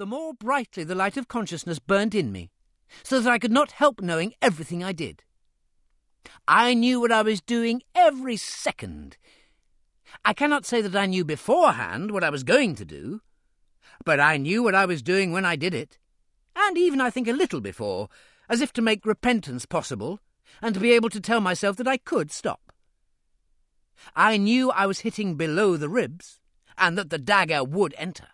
the more brightly the light of consciousness burnt in me, so that I could not help knowing everything I did. I knew what I was doing every second. I cannot say that I knew beforehand what I was going to do, but I knew what I was doing when I did it, and even, I think, a little before, as if to make repentance possible, and to be able to tell myself that I could stop. I knew I was hitting below the ribs, and that the dagger would enter.